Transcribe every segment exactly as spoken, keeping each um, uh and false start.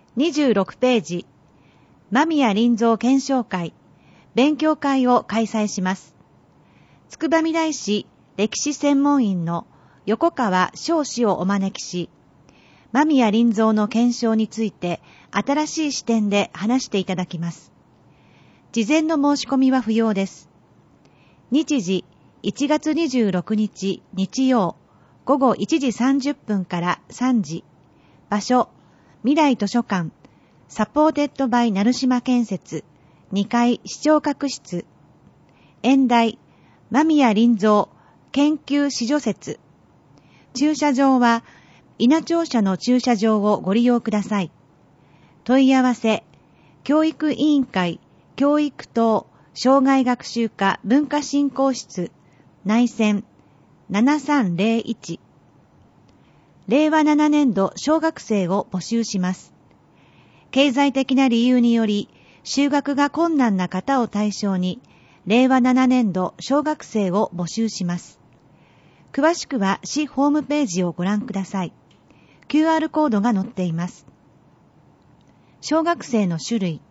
にじゅうろくページ、間宮林蔵検証会、勉強会を開催します。筑波未来市歴史専門員の横川翔氏をお招きし、間宮林蔵の検証について新しい視点で話していただきます。事前の申し込みは不要です。日時いちがつにじゅうろくにち日曜午後いちじさんじゅっぷんからさんじ。場所未来図書館サポーテッドバイ成島建設にかい視聴覚室。演題間宮林蔵研究史書説。駐車場は稲庁舎の駐車場をご利用ください。問い合わせ教育委員会教育等障害学習課文化振興室内線ななさんぜろいち。れいわななねんど小学生を募集します。経済的な理由により就学が困難な方を対象にれいわななねんど小学生を募集します。詳しくは市ホームページをご覧ください。キューアール コードが載っています。小学生の種類。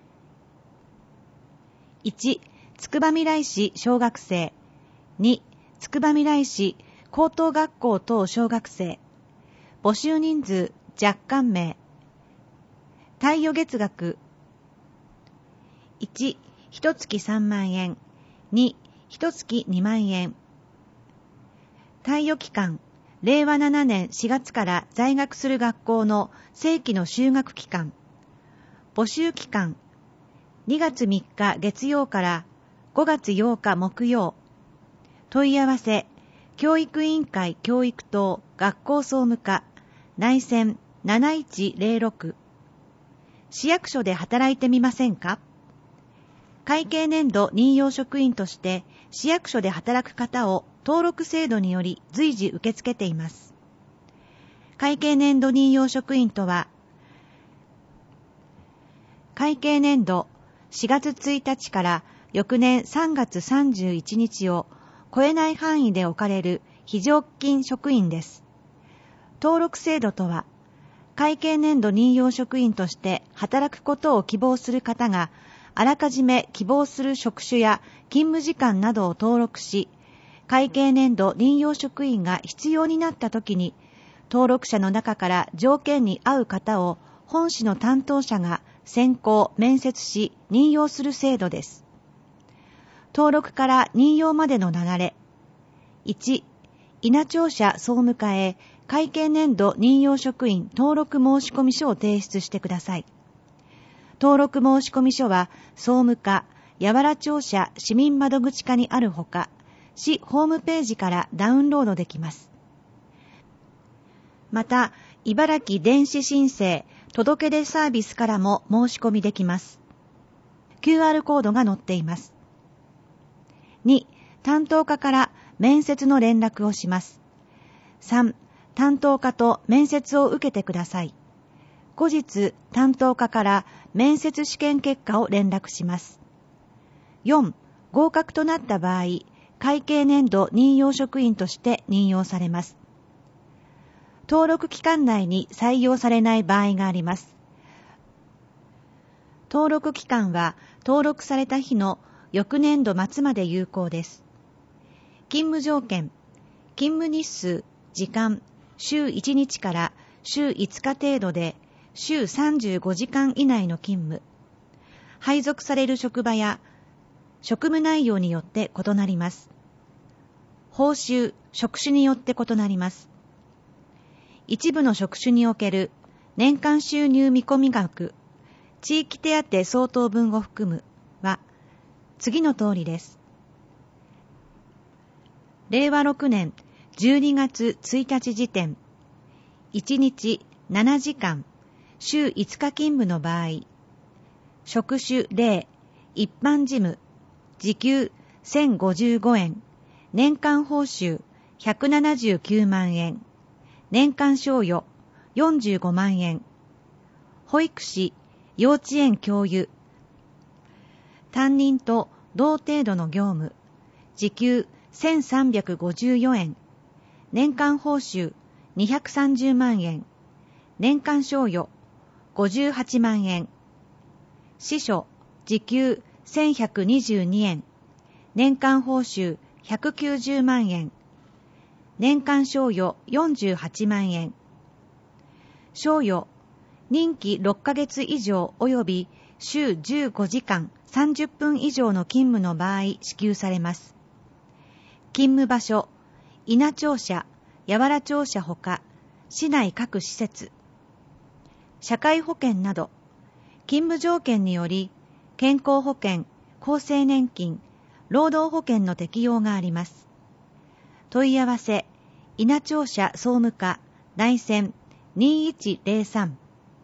いち、筑波未来市小学生。に、筑波未来市高等学校等小学生。募集人数若干名。貸与月額。いち、ひとつきさんまんえん。に、ひとつきにまんえん。貸与期間、れいわななねんしがつから在学する学校の正規の就学期間。募集期間、にがつみっか月曜からごがつようか木曜。問い合わせ、教育委員会教育等学校総務課内線なないちぜろろく。市役所で働いてみませんか？会計年度任用職員として市役所で働く方を登録制度により随時受け付けています。会計年度任用職員とは、会計年度しがつついたちから翌年さんがつさんじゅういちにちを超えない範囲で置かれる非常勤職員です。登録制度とは、会計年度任用職員として働くことを希望する方が、あらかじめ希望する職種や勤務時間などを登録し、会計年度任用職員が必要になったときに、登録者の中から条件に合う方を本市の担当者が選考・面接し任用する制度です。登録から任用までの流れ。いち、稲庁舎総務課へ会計年度任用職員登録申込書を提出してください。登録申込書は総務課、八原庁舎市民窓口課にあるほか、市ホームページからダウンロードできます。また、茨城電子申請届出サービスからも申し込みできます。キューアール コードが載っています。に、担当課から面接の連絡をします。さん、担当課と面接を受けてください。後日、担当課から面接試験結果を連絡します。よん、合格となった場合、会計年度任用職員として任用されます。登録期間内に採用されない場合があります。登録期間は登録された日の翌年度末まで有効です。勤務条件、勤務日数、時間、週いちにちから週いつか程度で週さんじゅうごじかん以内の勤務。配属される職場や職務内容によって異なります。報酬、職種によって異なります。一部の職種における年間収入見込み額、地域手当相当分を含むは次の通りです。れいわろくねんじゅうにがつついたち時点、いちにちしちじかん、週いつか勤務の場合、職種ゼロ、一般事務、時給せんごじゅうごえん、年間報酬ひゃくななじゅうきゅうまんえん、年間賞与よんじゅうごまんえん、保育士、幼稚園教諭、担任と同程度の業務、時給せんさんびゃくごじゅうよえん、年間報酬にひゃくさんじゅうまんえん、年間賞与ごじゅうはちまんえん。司書、時給せんひゃくにじゅうにえん。年間報酬ひゃくきゅうじゅうまんえん。年間賞与よんじゅうはちまんえん。賞与、任期ろっかげつ以上及び週じゅうごじかんさんじゅっぷん以上の勤務の場合支給されます。勤務場所、伊那庁舎、八原庁舎ほか、市内各施設。社会保険など、勤務条件により、健康保険、厚生年金、労働保険の適用があります。問い合わせ、伊那庁舎総務課、内線にいちゼロさん。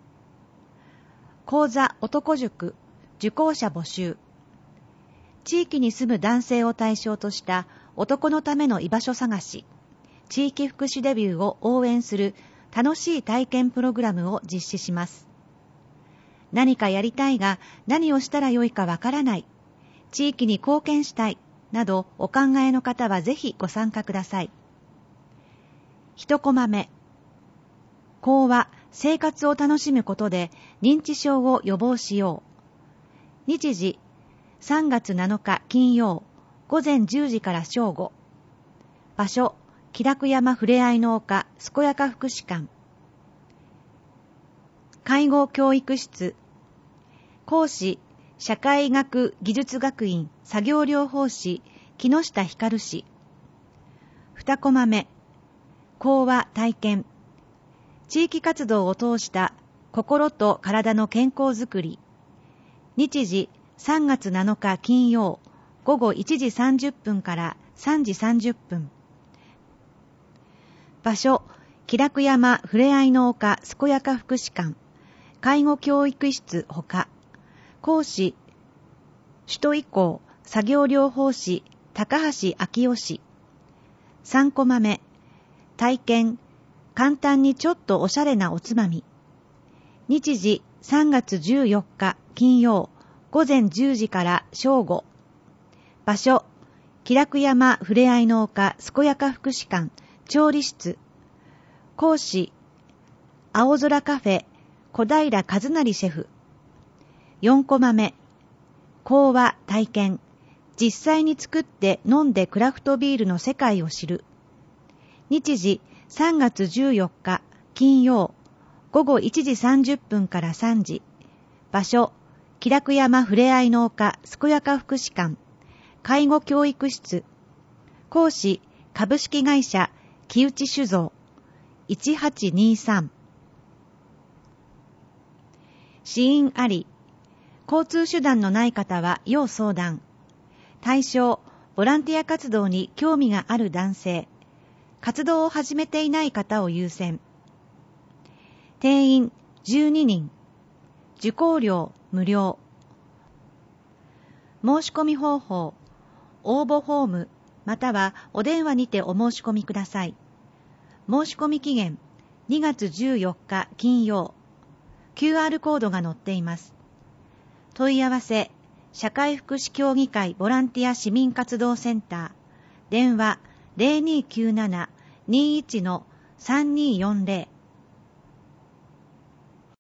講座男塾、受講者募集。地域に住む男性を対象とした男のための居場所探し、地域福祉デビューを応援する楽しい体験プログラムを実施します。何かやりたいが何をしたらよいかわからない、地域に貢献したいなどお考えの方はぜひご参加ください。一コマ目。講話、生活を楽しむことで認知症を予防しよう。日時、さんがつなのか金曜、ごぜんじゅうじから正午。場所、喜楽山ふれあいの丘健やか福祉館。介護教育室。講師、社会学技術学院作業療法士木下光氏。二コマ目。講話体験。地域活動を通した心と体の健康づくり。日時、さんがつなのか金曜、ごごいちじさんじゅっぷんからさんじさんじゅっぷん。場所、喜楽山ふれあいの丘健やか福祉館、介護教育室ほか。講師、首都移行作業療法士高橋昭夫氏。さんコマ目。体験、簡単にちょっとおしゃれなおつまみ。日時、さんがつじゅうよっか金曜、ごぜんじゅうじから正午。場所、喜楽山ふれあいの丘健やか福祉館調理室。講師、青空カフェ小平和成シェフ。よんコマ目。講話体験、実際に作って飲んでクラフトビールの世界を知る。日時、さんがつじゅうよっか金曜、ごごいちじさんじゅっぷんからさんじ。場所、喜楽山ふれあいの丘健やか福祉館介護教育室。講師、株式会社木内酒造。いちはちにさん。支援あり。交通手段のない方は要相談。対象、ボランティア活動に興味がある男性。活動を始めていない方を優先。定員じゅうににん。受講料無料。申し込み方法、応募フォームまたはお電話にてお申し込みください。申し込み期限にがつじゅうよっか金曜。キューアール コードが載っています。問い合わせ、社会福祉協議会ボランティア市民活動センター。電話 ゼロにきゅうなな にいちのさんにーよんゼロ。